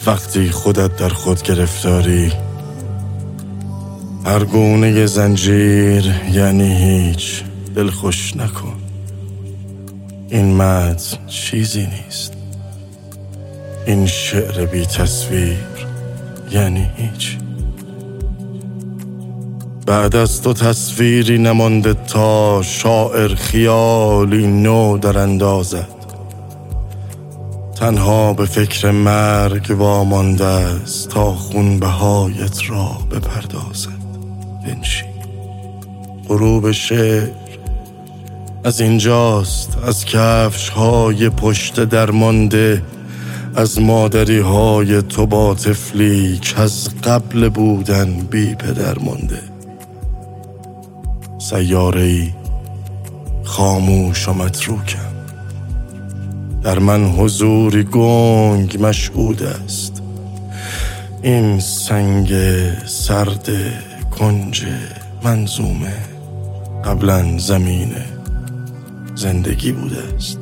وقتی خودت در خود گرفتاری. هر گونه زنجیر یعنی هیچ، دل خوش نکن. این متن چیزی نیست، این شعر بی تصویر یعنی هیچ. بعد از تو تصویری نمانده تا شاعر خیالی نو در اندازد. تنها به فکر مرگ وامانده است تا خونبهایت را بپردازد. بنشین. غروب شعر از اینجاست، از کفش های پشت درمانده، از مادری های تو با طفلی که از قبل بودن بی پدر مانده. سیاره‌ای خاموش و متروکم، در من حضوری گنگ مشهود است. این سنگ سرد کنج منظومه قبلا زمین زندگی بوده است.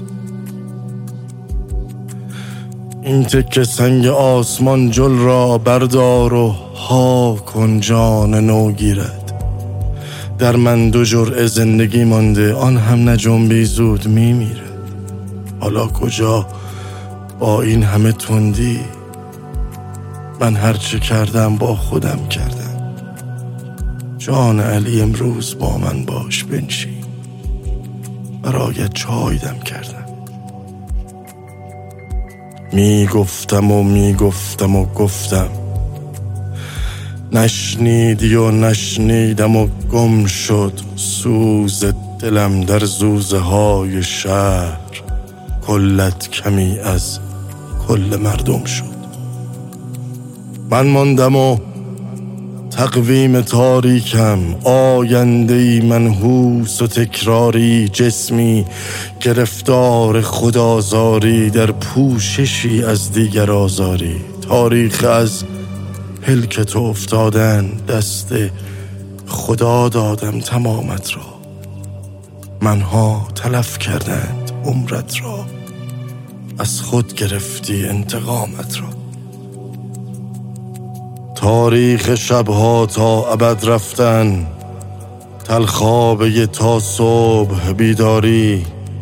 این تکه سنگ آسمان جل را بردار و ها کن جان نو گیرد. در من 2 جرعه زندگی مانده، آن هم نجنبی زود میمیرد. حالا کجا با این همه تندی؟ من هرچه کردم با خودم کردم. جان علی امروز با من باش، بنشین. برایت چای دم کردم. میگفتم و گفتم، نشنیدی و نشنیدم و گم شد. سوز دلم در زوزه های شهر، کلت کمی از کل مردم شد. من ماندم و تقویم تاریکم، آینده‌ای منحوس و تکراری. جسمی گرفتار خودآزاری، در پوششی از دیگر آزاری. تاریخ از پلک تو افتادن، دست خدا دادم تمامت را. منها تلف کردند عمرت را، از خود گرفتی انتقامت را. تاریخ شبها تا ابد رفتن، تلخوابه تا صبح بیداری.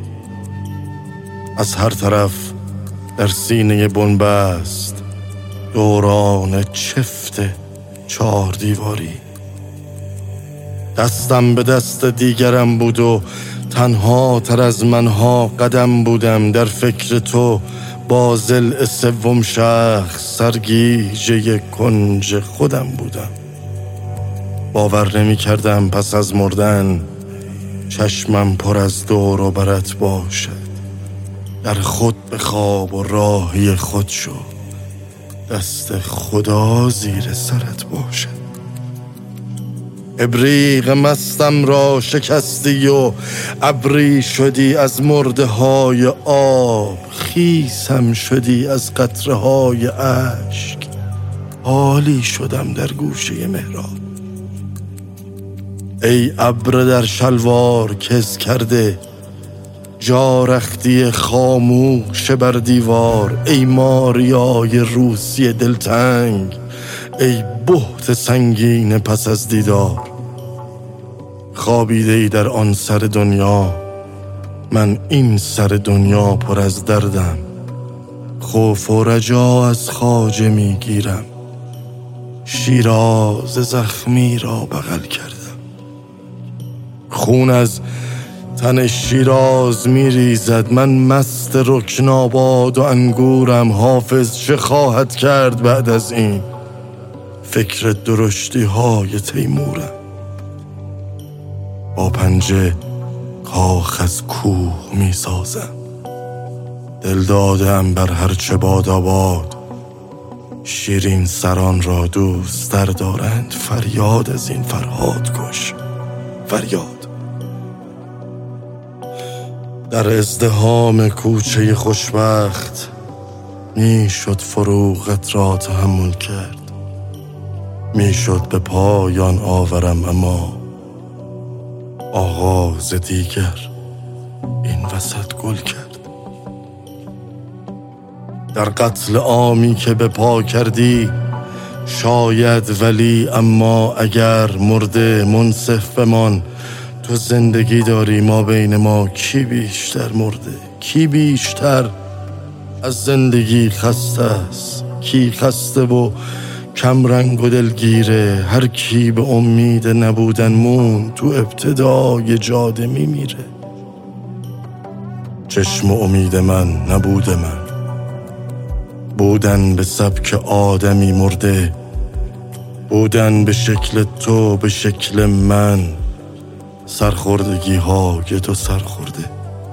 از هر طرف در سینه بنبست، دوران چفت 4 دیواری. دستم به دست دیگرم بود و تنها تر از منها قدم بودم. در فکر تو با ضلع 3 شخص، سرگیجه کنج خودم بودم. باور نمی کردم پس از مردن چشمم پر از دور و برت باشد. در خود بخواب و راهی خود شو، دست خدا زیر سرت باشد. ابریق مستم را شکستی و ابری شدی از مرده های آب. خیسم شدی از قطره های اشک، حالی شدم در گوشه محراب. ای ابر در شلوار کز کرده، جارختی خاموش بر دیوار. ای ماریای روسی دلتنگ، ای بهت سنگین پس از دیدار. خوابیده ای در آن سر دنیا، من این سر دنیا پر از دردم. خوف و رجا از خواجه می گیرم، شیراز زخمی را بغل کردم. خون از تن شیراز می ریزد، من مست رکناباد و انگورم. حافظ چه خواهد کرد بعد از این؟ فکر درشتی های تیمورم. با پنجه کاخ از کوه می سازم، دل دادم بر هرچه باد آباد. شیرین سران را دوست در دارند، فریاد از این فرهاد کش، فریاد. در ازدحام کوچه خوشبخت می شد فروغت را تحمل کرد. می شد به پایان آورم، اما آغاز دیگر این وسط گل کرد. در قتل عامی که به پا کردی شاید، ولی اما اگر مرده منصف بمان. تو زندگی داری، ما بین ما کی بیشتر مرده؟ کی بیشتر از زندگی خسته است؟ کی خسته و کم رنگ و دلگیره؟ هر کی به امید نبودن مون تو ابتدای جاده میمیره. چشم و امید من نبود من، بودن به سبک آدمی مرده، بودن به شکل تو، به شکل من. سرخوردگی ها که تو سرخورده.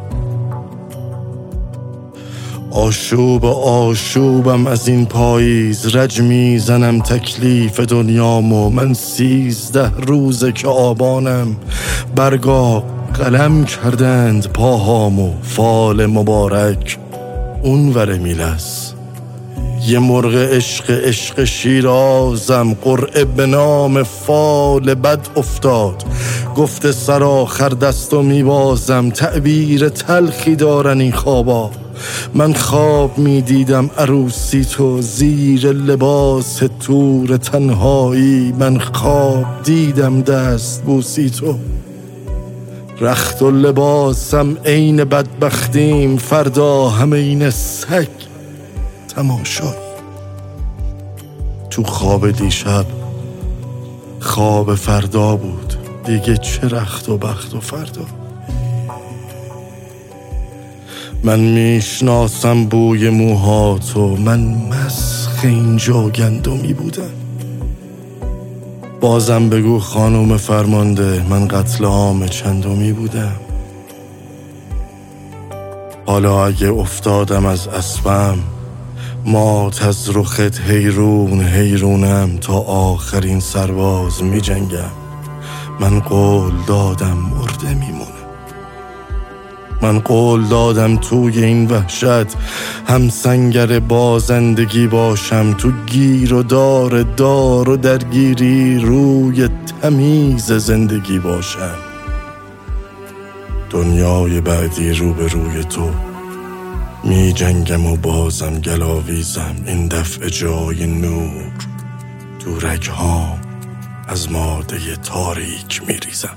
آشوبم از این پاییز، رج میزنم تکلیف دنیامو. من 13 روزه که آبانم، برگا قلم کردند پاهامو. فال مبارک اون ور میلس، یه مرغ عشق شیرازم. قرعه به نام فال بد افتاد، گفته سرآخر دستو میبازم. تعبیر تلخی دارن این خوابا. من خواب میدیدم عروسی تو زیر لباس تور تنهایی. من خواب دیدم دست بوسی تو، رخت و لباسم عین بدبختیم. فردا همه این سگ تماشایی. تو خواب دیشب خواب فردا بود، دیگه چه رخت و بخت و فردا. من میشناسم بوی موهاتو، من مسخ اینجا گندمی بودم. بازم بگو خانوم فرمانده، من قتل عام چندمی بودم. حالا اگه افتادم از اسبم، مات از رخت حیرونم. تا آخرین سرباز می جنگم. من قول دادم مرده میمونم. من قول دادم توی این وحشت هم سنگر بازندگی باشم. تو گیر و دار و درگیری روی تمیز زندگی باشم. دنیای بعدی روبروی تو می جنگم و بازم گلاویزم. این دفعه جای نور تو رگهام از ماده تاریک می ریزم.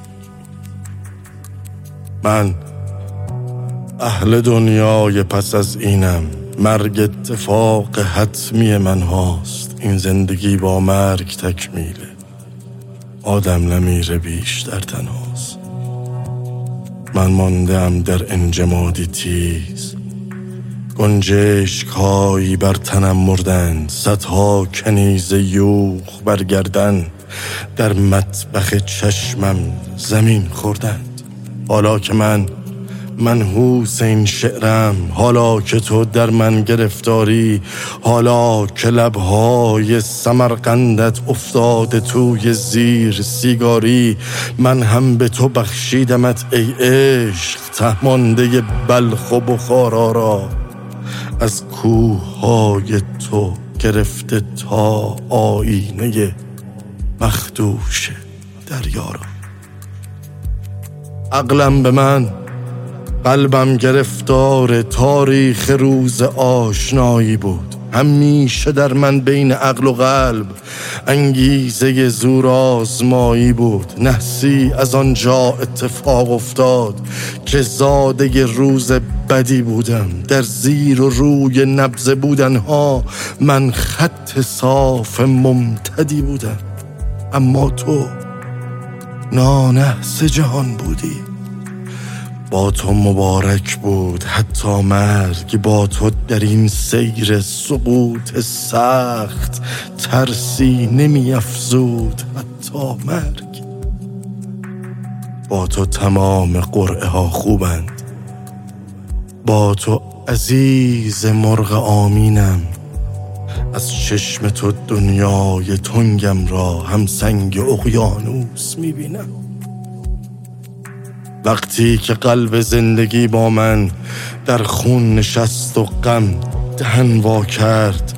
من اهل دنیای پس از اینم. مرگ اتفاق حتمی من هاست. این زندگی با مرگ تکمیله. آدم نمیره بیشتر تنهاست. من ماندم در انجمادی تیز، گنجشک‌هایی بر تنم مردند. صدها کنیز یوغ برگردن در مطبخ چشمم زمین خوردند. حالا که من حسین شعرم، حالا که تو در من گرفتاری، حالا که لبهای سمرقندت افتاده توی زیر سیگاری. من هم به تو بخشیدمت ای عشق، تهمانده بلخ و بخارا را. از کوههای تو گرفته تا آینه مخدوش دریا را. عقلم به من، قلبم گرفتار تاریخ روز آشنایی بود. همیشه در من بین عقل و قلب انگیزه زور آزمایی بود. نحسی از آنجا اتفاق افتاد که زاده روز بدی بودم. در زیر و روی نبض بودنها من خط صاف ممتدی بودم. اما تو نانحس جهان بودی. با تو مبارک بود حتی مرگ. با تو در این سیر سقوط سخت ترسی نمی افزود حتی مرگ. با تو تمام قرعه ها خوبند. با تو عزیز مرغ آمینم. از چشم تو دنیای تنگم را هم سنگ اقیانوس می بینم. وقتی که قلب زندگی با من در خون نشست و غم دهن وا کرد،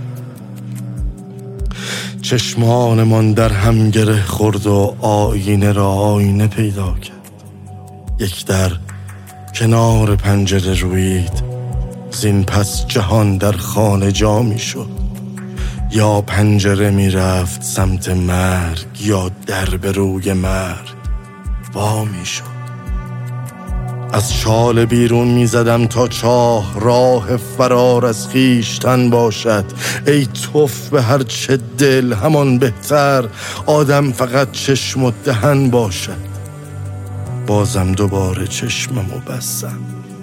چشمانمان در هم گره خورد و آینه را آینه پیدا کرد. یک در کنار پنجره رویید، زین پس جهان در خانه جا می شد، یا پنجره می رفت سمت مرگ، یا در به روی مرگ وا می شد. از شال بیرون می زدم تا چاه راه فرار از خویشتن باشد. ای توف به هر چه دل همان بهتر، آدم فقط چشم و دهن باشد. بازم دوباره چشممو بستم،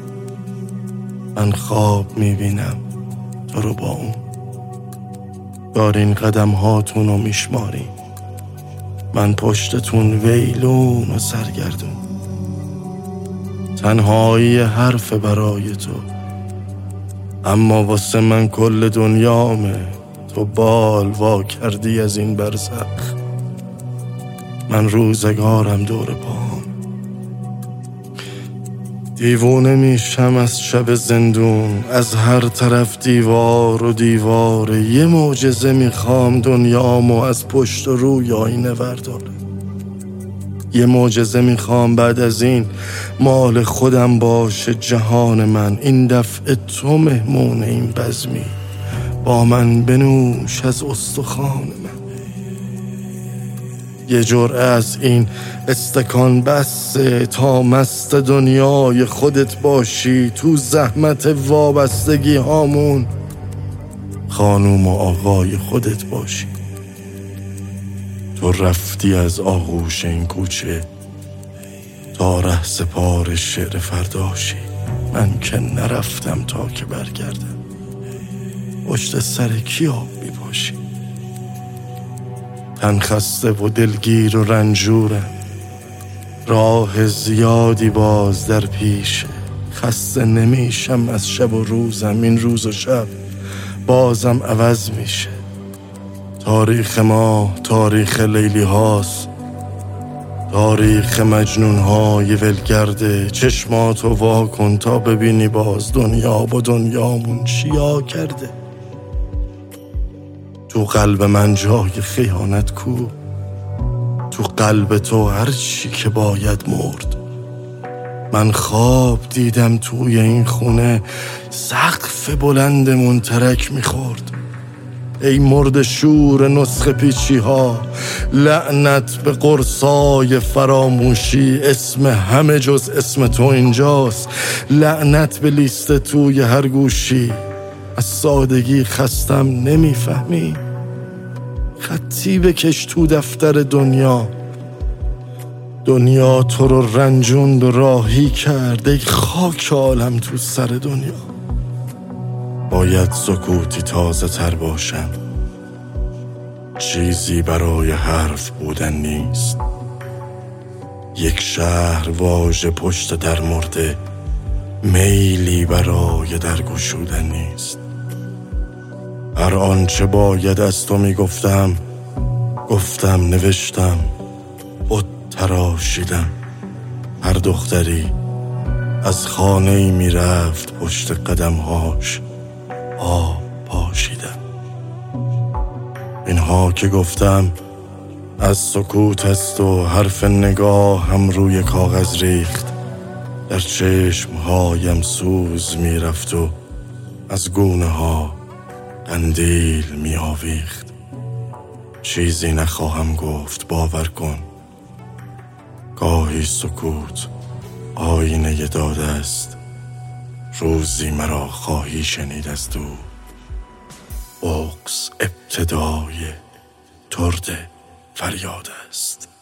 من خواب می بینم تو رو با اون، دارین قدم هاتون رو میشمارین، من پشتتون ویلون و سرگردون. تنهایی حرف برای تو، اما واسه من کل دنیامه. تو بال وا کردی از این برزخ، من روزگارم دور پام. دیوونه میشم از شب زندون، از هر طرف دیوار و دیواره. یه معجزه میخوام دنیامو از پشت و روی آینه برداره. یه معجزه میخوام بعد از این مال خودم باشه جهان من. این دفعه تو مهمون این بزمی، با من بنوش از استخوان من. یه جرعه از این استکان بسه تا مست دنیای خودت باشی. تو زحمت وابستگی هامون خانوم و آقای خودت باشی. تو رفتی از آغوش این کوچه تا ره سپار شعر فرداشی. من که نرفتم تا که برگردم، پشت سر کی آب میپاشی؟ تن خسته و دلگیر و رنجورم، راه زیادی باز در پیشه. خسته نمیشم از شب و روزم، این روز و شب بازم عوض میشه. تاریخ ما تاریخ لیلی هاست، تاریخ مجنون های ولگرده. چشماتو وا کن تا ببینی باز دنیا با دنیامون چیا کرده. تو قلب من جای خیانت کو، تو قلب تو هر چی که باید مرد. من خواب دیدم توی این خونه سقف بلندمون ترک میخورد. ای مرد شور نسخه پیچی ها، لعنت به قرصای فراموشی. اسم همه جز اسم تو اینجاست، لعنت به لیست توی هر گوشی. از سادگی خستم نمیفهمی، خطی بکش تو دفتر دنیا. دنیا تو رو رنجوند و راهی کرد، ای خاک عالم تو سر دنیا. باید سکوتی تازه تر باشم، چیزی برای حرف بودن نیست. یک شهر واژه پشت در مرده، میلی برای درگشودن نیست. هر آنچه باید از تو میگفتم گفتم، نوشتم بت تراشیدم. هر دختری از خانه‌ای میرفت پشت قدمهاش آب پاشیدم. اینها که گفتم از سکوت است و حرف نگاه هم روی کاغذ ریخت. در چشمهایم سوز میرفت و از گونه ها قندیل می آویخت. چیزی نخواهم گفت، باور کن. گاهی سکوت آینه داده است، روزی مرا خواهی شنید از دور. بغض ابتدای ترد فریاد است.